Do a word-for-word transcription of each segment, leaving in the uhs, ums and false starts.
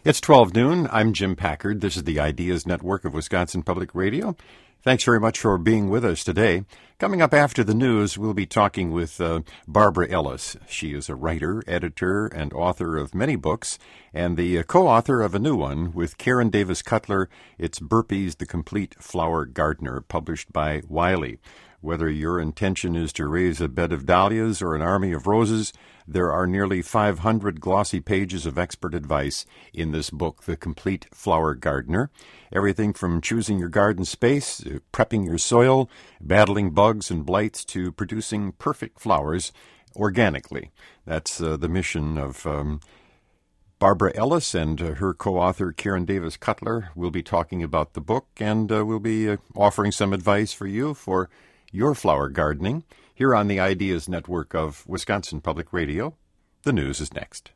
It's twelve noon. I'm Jim Packard. This is the Ideas Network of Wisconsin Public Radio. Thanks very much for being with us today. Coming up after the news, we'll be talking with uh, Barbara Ellis. She is a writer, editor, and author of many books, and the uh, co-author of a new one with Karen Davis Cutler. It's Burpee's The Complete Flower Gardener, published by Wiley. Whether your intention is to raise a bed of dahlias or an army of roses, there are nearly five hundred glossy pages of expert advice in this book, The Complete Flower Gardener. Everything from choosing your garden space, to prepping your soil, battling bugs and blights, to producing perfect flowers organically. That's uh, the mission of um, Barbara Ellis and uh, her co-author Karen Davis Cutler. We'll be talking about the book, and uh, we'll be uh, offering some advice for you for your flower gardening here on the Ideas Network of Wisconsin Public Radio. The news is next.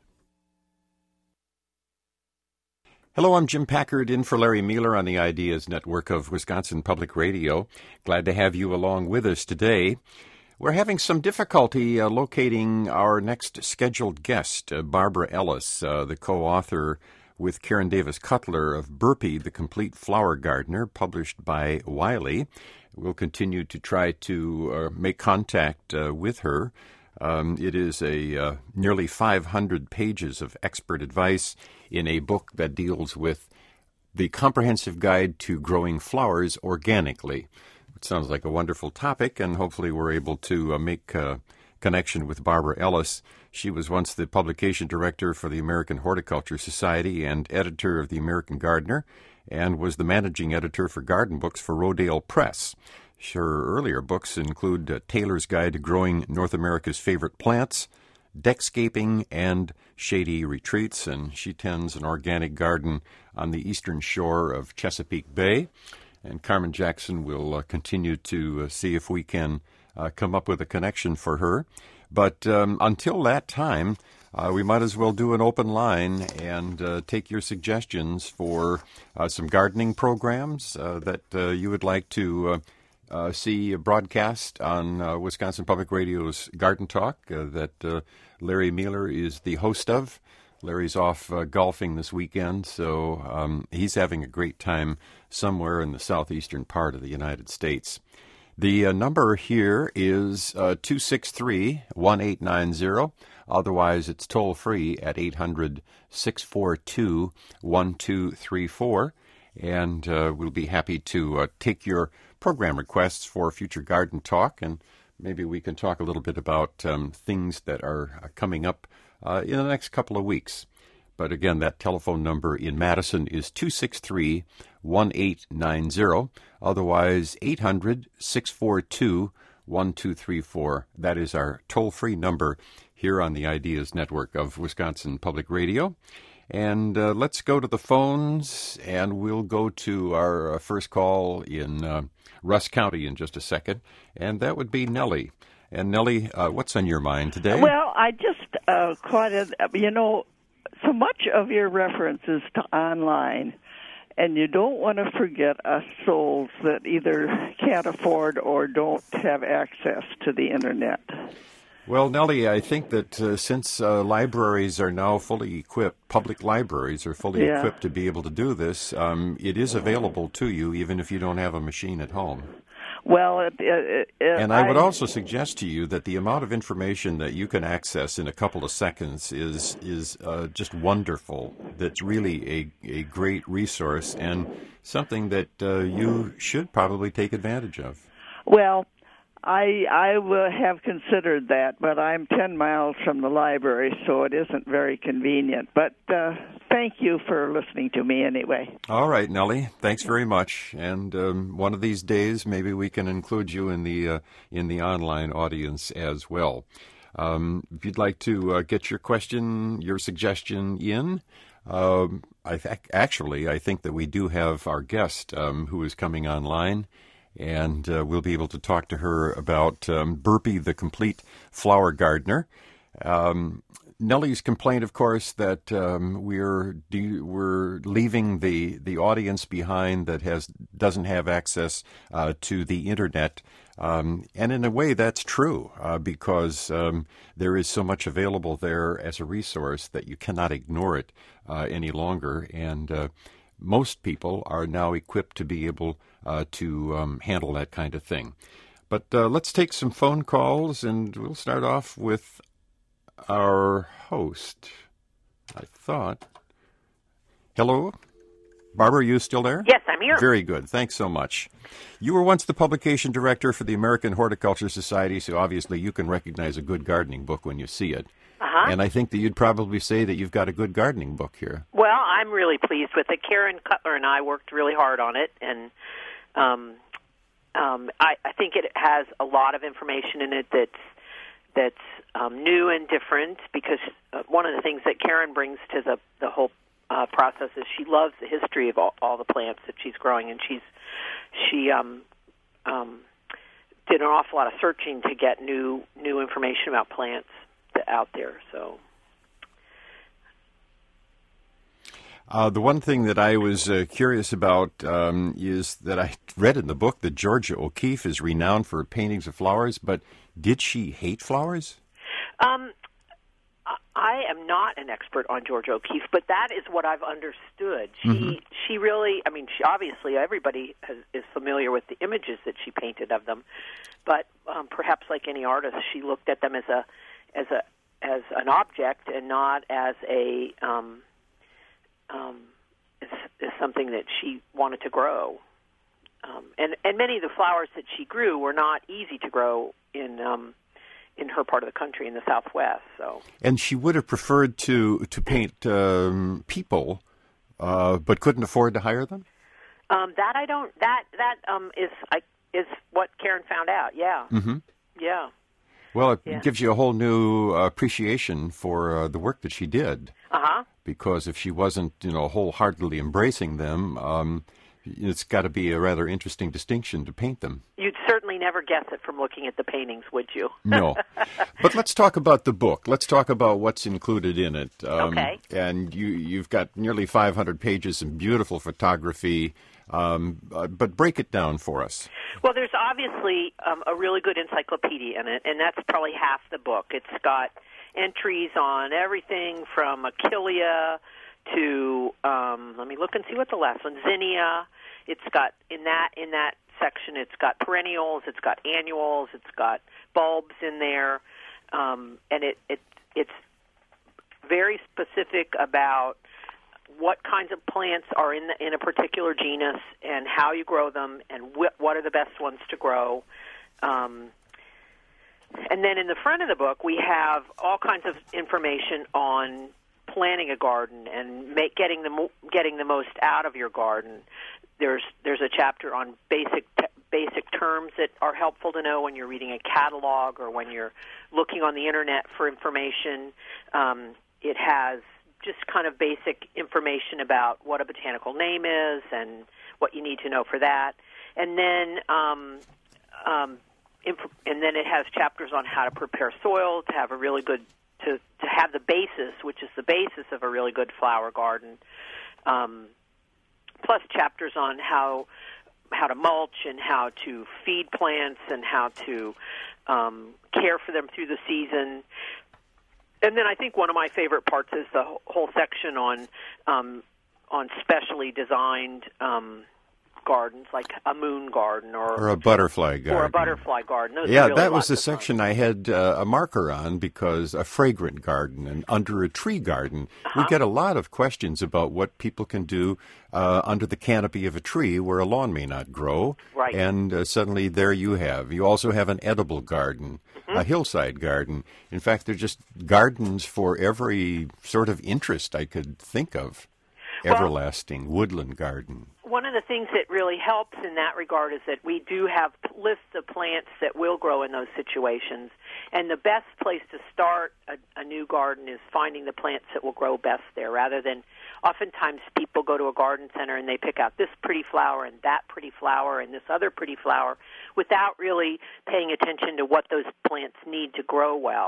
Hello, I'm Jim Packard, in for Larry Mueller on the Ideas Network of Wisconsin Public Radio. Glad to have you along with us today. We're having some difficulty uh, locating our next scheduled guest, uh, Barbara Ellis, uh, the co-author with Karen Davis Cutler of Burpee, The Complete Flower Gardener, published by Wiley. We'll continue to try to uh, make contact uh, with her. Um, it is a uh, nearly five hundred pages of expert advice in a book that deals with the comprehensive guide to growing flowers organically. It sounds like a wonderful topic, and hopefully we're able to uh, make a connection with Barbara Ellis. She was once the publication director for the American Horticulture Society and editor of the American Gardener, and was the managing editor for garden books for Rodale Press. Her earlier books include uh, Taylor's Guide to Growing North America's Favorite Plants, Deckscaping, and Shady Retreats, and she tends an organic garden on the eastern shore of Chesapeake Bay. And Carmen Jackson will uh, continue to uh, see if we can uh, come up with a connection for her. But um, until that time, Uh, we might as well do an open line and uh, take your suggestions for uh, some gardening programs uh, that uh, you would like to uh, uh, see broadcast on uh, Wisconsin Public Radio's Garden Talk uh, that uh, Larry Mueller is the host of. Larry's off uh, golfing this weekend, so um, he's having a great time somewhere in the southeastern part of the United States. The uh, number here is uh, two six three, one eight nine zero. Otherwise, it's toll-free at eight hundred, six four two, one two three four. And uh, we'll be happy to uh, take your program requests for future Garden Talk, and maybe we can talk a little bit about um, things that are uh, coming up uh, in the next couple of weeks. But again, that telephone number in Madison is two six three, one eight nine zero. Otherwise, eight hundred, six four two, one two three four. That is our toll-free number here on the Ideas Network of Wisconsin Public Radio. And uh, let's go to the phones, and we'll go to our uh, first call in uh, Russ County in just a second, and that would be Nellie. And Nellie, uh, what's on your mind today? Well, I just uh, caught it, you know, so much of your references to online, and you don't want to forget us souls that either can't afford or don't have access to the Internet. Well, Nellie, I think that uh, since uh, libraries are now fully equipped, public libraries are fully yeah. equipped to be able to do this, um, it is available to you even if you don't have a machine at home. Well, it, it, it, and I would I, also suggest to you that the amount of information that you can access in a couple of seconds is is uh, just wonderful. That's really a, a great resource and something that uh, you should probably take advantage of. Well, I I will have considered that, but I'm ten miles from the library, so it isn't very convenient. But uh, thank you for listening to me anyway. All right, Nellie. Thanks very much. And um, one of these days, maybe we can include you in the uh, in the online audience as well. Um, if you'd like to uh, get your question, your suggestion in, um, I th- actually I think that we do have our guest um, who is coming online. And uh, we'll be able to talk to her about um, Burpee, the Complete Flower Gardener. Um, Nellie's complaint, of course, that um, we're de- we're leaving the, the audience behind that has doesn't have access uh, to the internet, um, and in a way that's true uh, because um, there is so much available there as a resource that you cannot ignore it uh, any longer, and uh, most people are now equipped to be able uh, to um, handle that kind of thing. But uh, let's take some phone calls, and we'll start off with our host, I thought. Hello? Barbara, are you still there? Yes, I'm here. Very good. Thanks so much. You were once the publication director for the American Horticulture Society, so obviously you can recognize a good gardening book when you see it. Uh-huh. And I think that you'd probably say that you've got a good gardening book here. Well, I'm really pleased with it. Karen Cutler and I worked really hard on it, and um, um, I, I think it has a lot of information in it that's that's um, new and different, because uh, one of the things that Karen brings to the, the whole uh, process is she loves the history of all, all the plants that she's growing, and she's she um, um, did an awful lot of searching to get new new information about plants out there. So uh, the one thing that I was uh, curious about um, is that I read in the book that Georgia O'Keeffe is renowned for paintings of flowers, but did she hate flowers? Um, I am not an expert on Georgia O'Keeffe, but that is what I've understood. She mm-hmm. she really, I mean, she, obviously everybody has, is familiar with the images that she painted of them, but um, perhaps like any artist, she looked at them as a as a as an object and not as a um, um, as, as something that she wanted to grow. Um, and and many of the flowers that she grew were not easy to grow in um, in her part of the country, in the Southwest. So, and she would have preferred to to paint um, people, uh, but couldn't afford to hire them. Um, that I don't. That that um, is I, is what Karen found out. Yeah. Mm-hmm. Yeah. Well, it yeah. gives you a whole new uh, appreciation for uh, the work that she did. Uh-huh. Because if she wasn't, you know, wholeheartedly embracing them, um, it's got to be a rather interesting distinction to paint them. You'd certainly never guess it from looking at the paintings, would you? No. But let's talk about the book. Let's talk about what's included in it. Um, okay. And you, you've got nearly five hundred pages and beautiful photography. Um, uh, but break it down for us. Well, there's obviously um, a really good encyclopedia in it, and that's probably half the book. It's got entries on everything from Achillea to, um, let me look and see what the last one, Zinnia. It's got, in that in that section, it's got perennials, it's got annuals, it's got bulbs in there, um, and it, it it's very specific about what kinds of plants are in the, in a particular genus and how you grow them and wh- what are the best ones to grow. Um, and then in the front of the book, we have all kinds of information on planting a garden and make, getting the mo- getting the most out of your garden. There's there's a chapter on basic te- basic terms that are helpful to know when you're reading a catalog or when you're looking on the internet for information. Um, it has just kind of basic information about what a botanical name is and what you need to know for that. And then um, um, inf- and then it has chapters on how to prepare soil to have a really good, to, to have the basis, which is the basis of a really good flower garden, um, plus chapters on how how to mulch and how to feed plants and how to um, care for them through the season. And then I think one of my favorite parts is the whole section on um, on specially designed um, gardens, like a moon garden or, or a butterfly garden. Or a butterfly garden. Those yeah, really that was the of section fun. I had uh, a marker on because a fragrant garden and under a tree garden. Uh-huh. We get a lot of questions about what people can do uh, under the canopy of a tree where a lawn may not grow. Right. And uh, suddenly there you have. You also have an edible garden. A hillside garden. In fact, they're just gardens for every sort of interest I could think of. Well, Everlasting, woodland garden. One of the things that really helps in that regard is that we do have lists of plants that will grow in those situations. And the best place to start a, a new garden is finding the plants that will grow best there, rather than oftentimes people go to a garden center and they pick out this pretty flower and that pretty flower and this other pretty flower without really paying attention to what those plants need to grow well.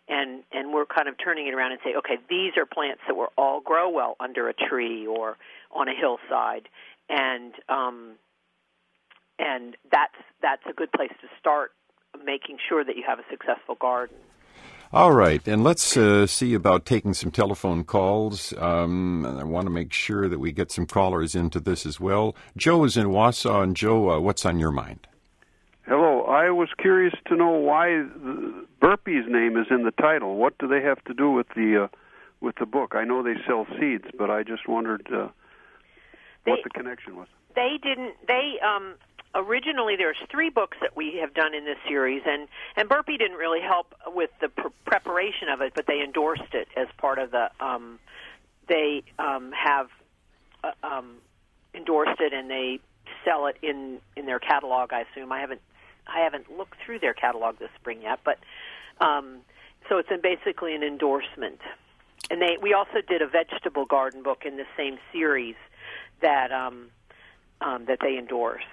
and and we're kind of turning it around and say, okay, these are plants that will all grow well under a tree or on a hillside, and um, and that's that's a good place to start making sure that you have a successful garden. All right, and let's uh, see about taking some telephone calls. Um, I want to make sure that we get some callers into this as well. Joe is in Wausau, and Joe, uh, what's on your mind? Hello, I was curious to know why the Burpee's name is in the title. What do they have to do with the uh, with the book? I know they sell seeds, but I just wondered uh, they, what the connection was. They didn't. They um, originally there's three books that we have done in this series, and and Burpee didn't really help with the pr- preparation of it, but they endorsed it as part of the. Um, they um, have uh, um, endorsed it, and they sell it in, in their catalog. I assume I haven't. I haven't looked through their catalog this spring yet, but um, so it's a, basically an endorsement. And they we also did a vegetable garden book in the same series that um, um, that they endorsed.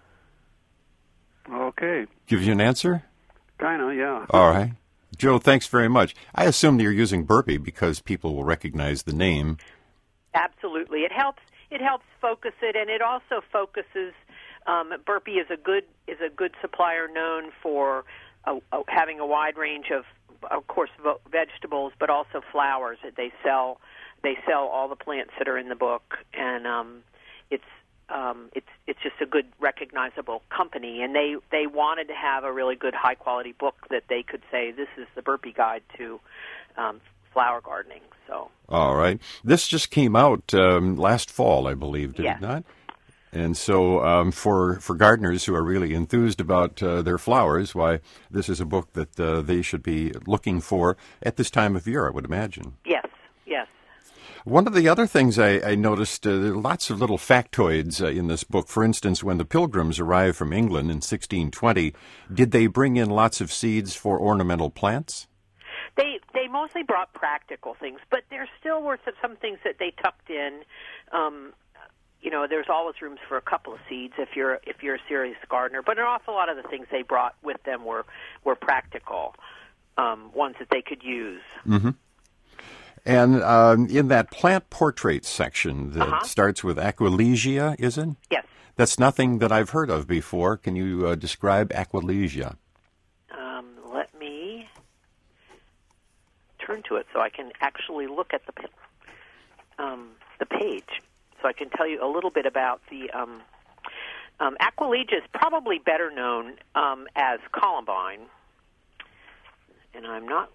Okay. Give you an answer? Kind of, yeah. All right. Joe, thanks very much. I assume that you're using Burpee because people will recognize the name. Absolutely. It helps it helps focus it, and it also focuses um, Burpee is a good is a good supplier known for uh, uh, having a wide range of of course vo- vegetables, but also flowers that they sell. They sell all the plants that are in the book, and um, it's Um, it's it's just a good, recognizable company, and they, they wanted to have a really good, high-quality book that they could say, this is the Burpee Guide to um, flower gardening. So, all right. This just came out um, last fall, I believe, did yes. it not? And so um, for for gardeners who are really enthused about uh, their flowers, why, this is a book that uh, they should be looking for at this time of year, I would imagine. Yes, yes. One of the other things I, I noticed, uh, there are lots of little factoids uh, in this book. For instance, when the Pilgrims arrived from England in sixteen twenty, did they bring in lots of seeds for ornamental plants? They they mostly brought practical things, but there still were some things that they tucked in. Um, you know, there's always rooms for a couple of seeds if you're if you're a serious gardener. But an awful lot of the things they brought with them were were practical um, ones that they could use. Mm-hmm. And um, in that plant portrait section that uh-huh. starts with Aquilegia, is it? Yes. That's nothing that I've heard of before. Can you uh, describe Aquilegia? Um, let me turn to it so I can actually look at the um, the page, so I can tell you a little bit about the um, um, Aquilegia is probably better known um, as Columbine, and I'm not.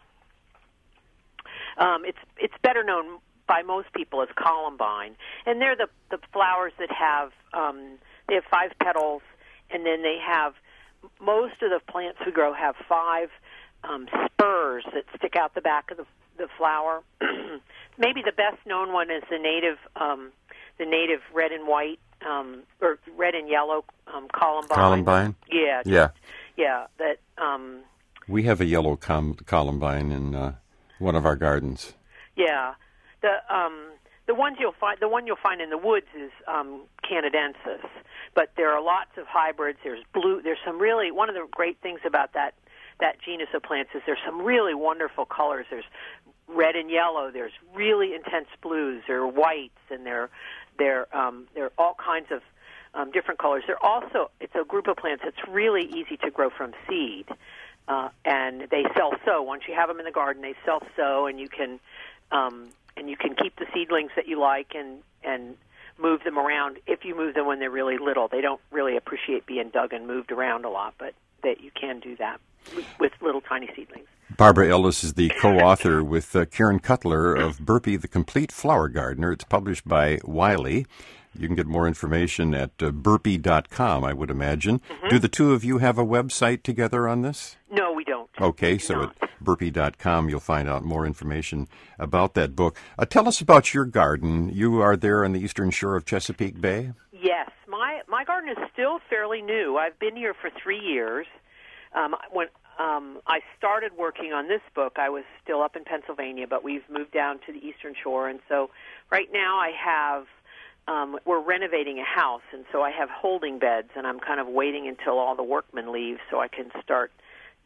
Um, it's it's better known by most people as Columbine, and they're the the flowers that have um, they have five petals, and then they have most of the plants we grow have five um, spurs that stick out the back of the the flower. Maybe the best known one is the native um, the native red and white um, or red and yellow um, Columbine. Columbine. Yeah. Just, yeah. Yeah. That. Um, we have a yellow com- Columbine in. Uh, One of our gardens. Yeah, the um, the ones you'll find the one you'll find in the woods is um, Canadensis, but there are lots of hybrids. There's blue. There's some really one of the great things about that that genus of plants is there's some really wonderful colors. There's red and yellow. There's really intense blues. There are whites, and there there um, there are all kinds of um, different colors. They're also it's a group of plants that's really easy to grow from seed. Uh, and they self-sow. Once you have them in the garden, they self-sow, and you can um, and you can keep the seedlings that you like and and move them around. If you move them when they're really little, they don't really appreciate being dug and moved around a lot, but that you can do that with little tiny seedlings. Barbara Ellis is the co-author with uh, Karen Cutler of Burpee, the Complete Flower Gardener. It's published by Wiley. You can get more information at uh, burpee dot com, I would imagine. Mm-hmm. Do the two of you have a website together on this? No, we don't. Okay, so at burpee dot com you'll find out more information about that book. Uh, tell us about your garden. You are there on the eastern shore of Chesapeake Bay? Yes. My, my garden is still fairly new. I've been here for three years. Um, when um, I started working on this book, I was still up in Pennsylvania, but we've moved down to the eastern shore. And so right now I have... Um, we're renovating a house, and so I have holding beds, and I'm kind of waiting until all the workmen leave so I can start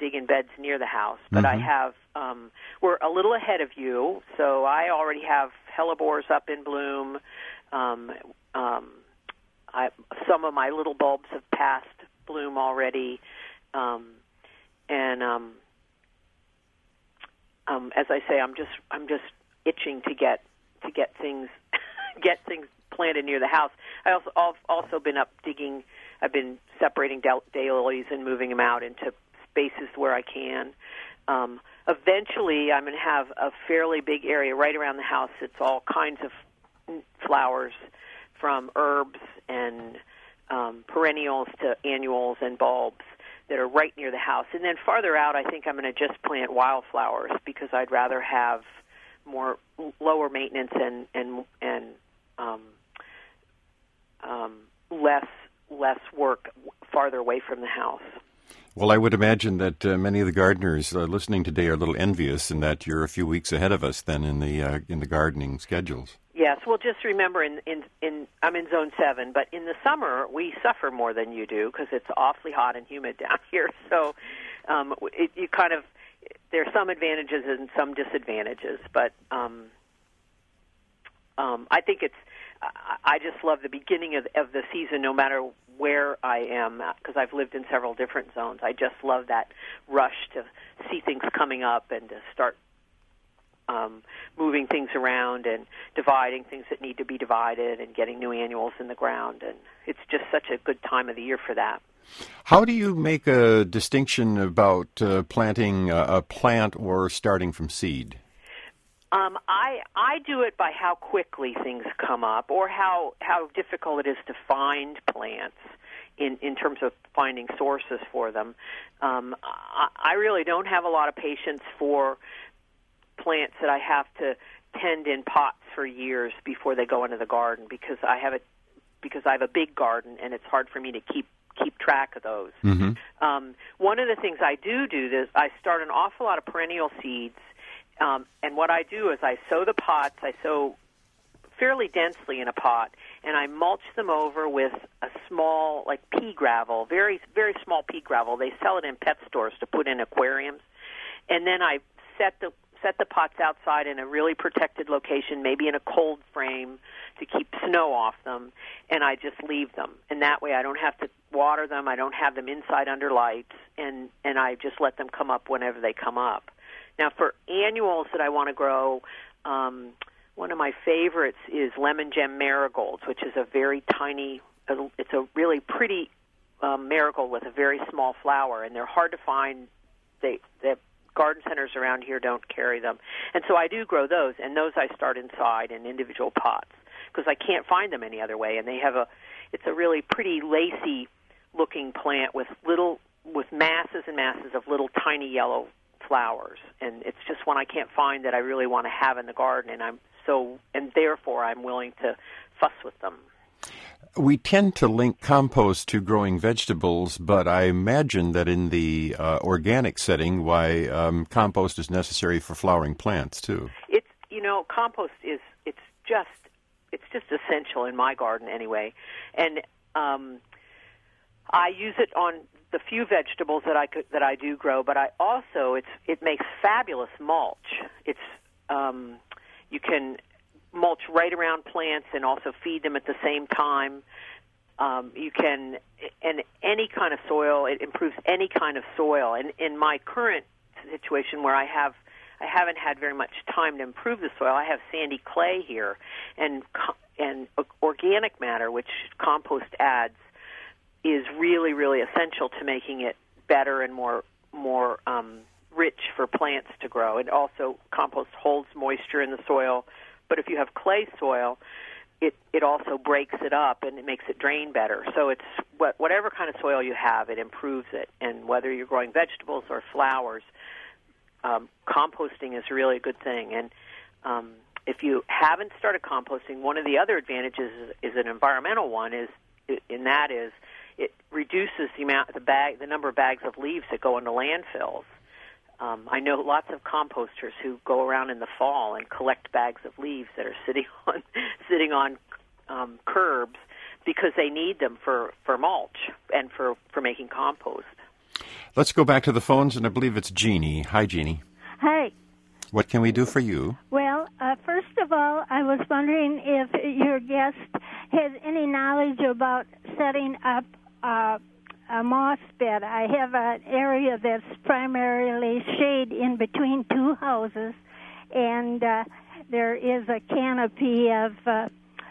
digging beds near the house, but Mm-hmm. I have, um, we're a little ahead of you, so I already have hellebores up in bloom. Um, um, I, some of my little bulbs have passed bloom already, um, and um, um, as I say, I'm just I'm just itching to get to get things get things planted near the house. I also I've also been up digging. I've been separating daylilies and moving them out into spaces where I can. Um, eventually, I'm going to have a fairly big area right around the house. It's all kinds of flowers, from herbs and um, perennials to annuals and bulbs that are right near the house. And then farther out, I think I'm going to just plant wildflowers because I'd rather have more lower maintenance and and and um, um, less less work farther away from the house. Well, I would imagine that uh, many of the gardeners uh, listening today are a little envious in that you're a few weeks ahead of us then in the uh, in the gardening schedules. Yes, well, just remember, in, in, in I'm in Zone seven, but in the summer we suffer more than you do because it's awfully hot and humid down here. So um, it, you kind of there are some advantages and some disadvantages, but um, um, I think it's I just love the beginning of, of the season, no matter where I am, because I've lived in several different zones. I just love that rush to see things coming up and to start um, moving things around and dividing things that need to be divided and getting new annuals in the ground. And it's just such a good time of the year for that. How do you make a distinction about uh, planting a, a plant or starting from seed? Um, I I do it by how quickly things come up, or how, how difficult it is to find plants in, in terms of finding sources for them. Um, I, I really don't have a lot of patience for plants that I have to tend in pots for years before they go into the garden, because I have a because I have a big garden and it's hard for me to keep keep track of those. Mm-hmm. Um, one of the things I do do is I start an awful lot of perennial seeds. Um, and what I do is I sow the pots, I sow fairly densely in a pot, and I mulch them over with a small, like pea gravel, very, very small pea gravel. They sell it in pet stores to put in aquariums. And then I set the set the pots outside in a really protected location, maybe in a cold frame to keep snow off them, and I just leave them. And that way I don't have to water them, I don't have them inside under lights, and, and I just let them come up whenever they come up. Now, for annuals that I want to grow, um, one of my favorites is lemon gem marigolds, which is a very tiny, it's a really pretty um, marigold with a very small flower, and they're hard to find. They, the garden centers around here don't carry them. And so I do grow those, and those I start inside in individual pots because I can't find them any other way. And they have a, it's a really pretty lacy-looking plant with little, with masses and masses of little tiny yellow flowers, and it's just one I can't find that I really want to have in the garden, and I'm so, and therefore I'm willing to fuss with them. We tend to link compost to growing vegetables, but I imagine that in the uh, organic setting, why um, compost is necessary for flowering plants too. It's, you know, compost is, it's just, it's just essential in my garden anyway, and um, I use it on the few vegetables that I could, that I do grow, but I also it's it makes fabulous mulch. It's um, you can mulch right around plants and also feed them at the same time. Um, you can, and any kind of soil, it improves any kind of soil. And in my current situation, where I have I haven't had very much time to improve the soil, I have sandy clay here, and and organic matter, which compost adds, is really, really essential to making it better and more more um, rich for plants to grow. And also, compost holds moisture in the soil, but if you have clay soil, it, it also breaks it up and it makes it drain better. So it's what, whatever kind of soil you have, it improves it. And whether you're growing vegetables or flowers, um, composting is really a good thing. And um, if you haven't started composting, one of the other advantages is, is an environmental one, is, and that is it reduces the amount, the bag, the number of bags of leaves that go into landfills. Um, I know lots of composters who go around in the fall and collect bags of leaves that are sitting on sitting on um, curbs because they need them for, for mulch and for, for making compost. Let's go back to the phones, and I believe it's Jeannie. Hi, Jeannie. Hi. What can we do for you? Well, uh, first of all, I was wondering if your guest has any knowledge about setting up uh, a moss bed. I have an area that's primarily shade in between two houses, and uh, there is a canopy of, uh,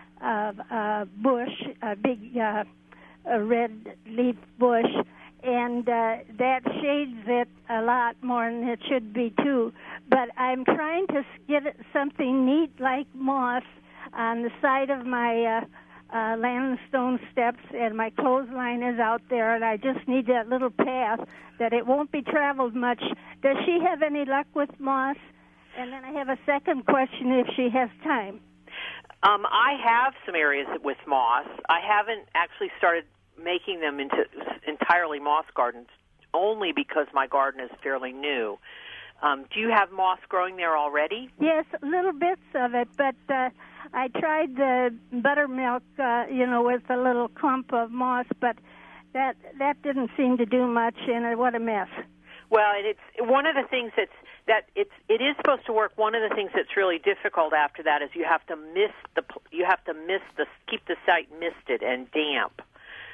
of uh, bush, a big uh, a red leaf bush, and uh, that shades it a lot more than it should be, too. But I'm trying to get something neat like moss on the side of my uh, uh, landstone steps, and my clothesline is out there, and I just need that little path that it won't be traveled much. Does she have any luck with moss? And then I have a second question if she has time. Um, I have some areas with moss. I haven't actually started making them into entirely moss gardens, only because my garden is fairly new. Um, do you have moss growing there already? Yes, little bits of it, but uh, I tried the buttermilk, uh, you know, with a little clump of moss, but that that didn't seem to do much, and uh, what a mess. Well, and it's one of the things that's that it's it is supposed to work. One of the things that's really difficult after that is you have to mist the you have to mist the keep the site misted and damp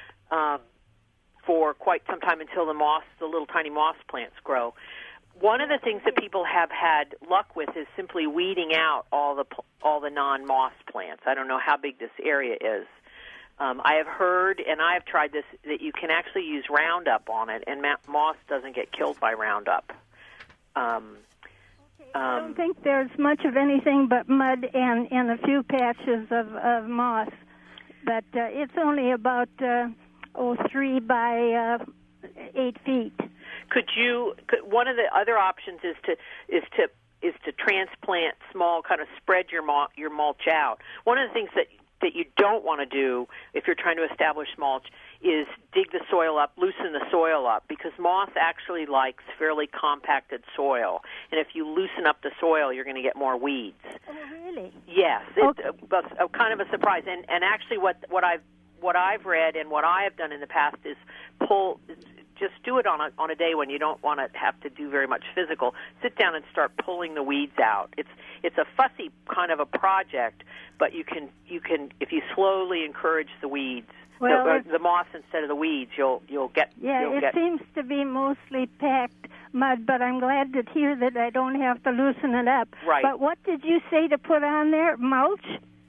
um, for quite some time until the moss, the little tiny moss plants grow. One of the things that people have had luck with is simply weeding out all the all the non-moss plants. I don't know how big this area is. Um, I have heard, and I have tried this, that you can actually use Roundup on it, and moss doesn't get killed by Roundup. Um, okay, I don't um, think there's much of anything but mud and, and a few patches of, of moss, but uh, it's only about uh, oh three by uh, eight feet. Could you? Could, one of the other options is to is to is to transplant small, kind of spread your mul- your mulch out. One of the things that that you don't want to do if you're trying to establish mulch is dig the soil up, loosen the soil up, because moss actually likes fairly compacted soil. And if you loosen up the soil, you're going to get more weeds. Oh, really? Yes. It's okay. a, a, kind of a surprise. And, and actually what, what, I've, what I've read and what I have done in the past is pull... Just do it on a on a day when you don't want to have to do very much physical. Sit down and start pulling the weeds out. It's it's a fussy kind of a project, but you can you can if you slowly encourage the weeds, well, the, uh, the moss instead of the weeds, you'll you'll get. Yeah, you'll it get, seems to be mostly packed mud, but I'm glad to hear that I don't have to loosen it up. Right. But what did you say to put on there? Mulch?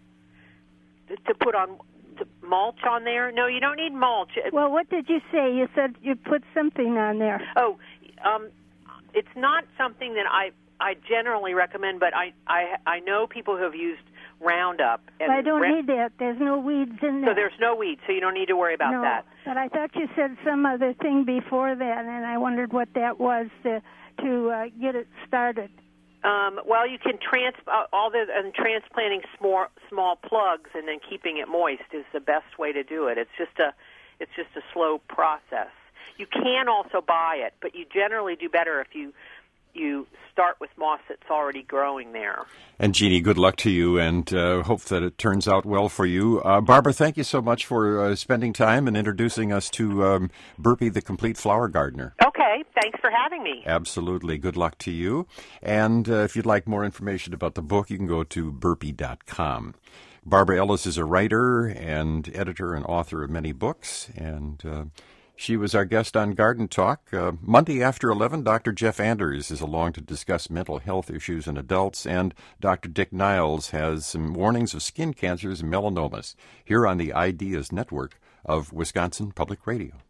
To, to put on. Mulch on there? No, you don't need mulch. Well, what did you say? You said you put something on there. Oh, um, it's not something that I I generally recommend, but I I, I know people who have used Roundup. And I don't ra- need that. There's no weeds in there. So there's no weeds, so you don't need to worry about no, that. But I thought you said some other thing before that, and I wondered what that was to to uh, get it started. Um, well, you can trans uh, all the and transplanting small small plugs and then keeping it moist is the best way to do it. It's just a it's just a slow process. You can also buy it, but you generally do better if you you start with moss that's already growing there. And Jeannie, good luck to you, and uh, hope that it turns out well for you. Uh, Barbara, thank you so much for uh, spending time and introducing us to um, Burpee, the Complete Flower Gardener. Okay, thanks for having me. Absolutely. Good luck to you. And uh, if you'd like more information about the book, you can go to burpee dot com. Barbara Ellis is a writer and editor and author of many books, and uh, she was our guest on Garden Talk. Uh, Monday after eleven, Doctor Jeff Anders is along to discuss mental health issues in adults, and Doctor Dick Niles has some warnings of skin cancers and melanomas here on the Ideas Network of Wisconsin Public Radio.